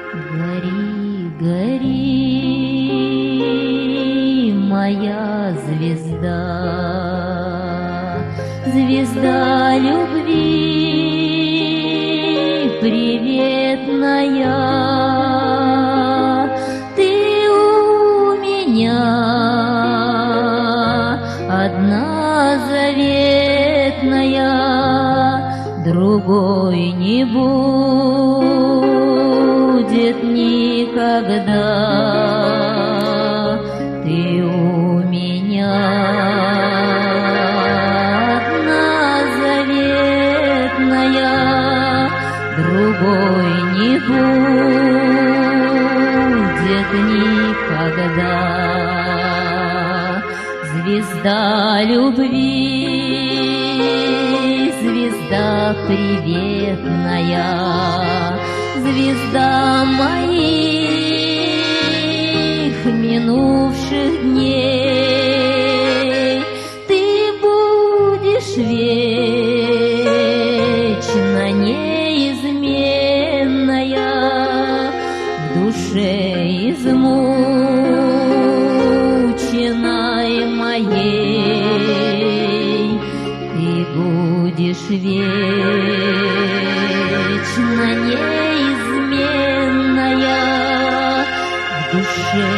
Гори, гори, моя звезда, звезда любви приветная. Ты у меня одна заветная, другой не будет никогда. Ты у меня одна заветная, другой не будет никогда. Звезда любви, звезда приветная, звезда моих минувших дней. Ты будешь вечно неизменная в душе измученной моей. Ты будешь вечно неизменная в душе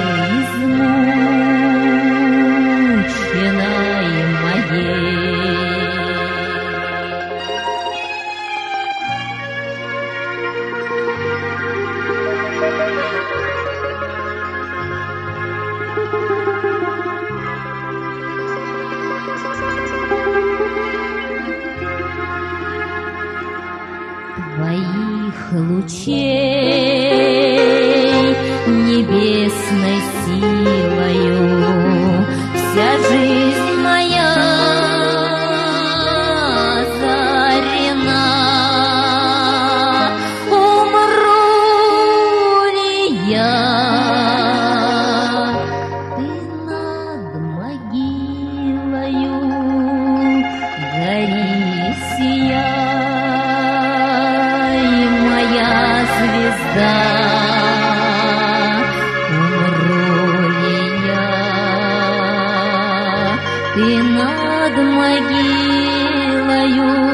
измученной моей. Твоих лучей небесной силою вся жизнь моя озарена. Умру ли я, ты над могилою гори, сияй, звезда. Умру ли я, ты над могилою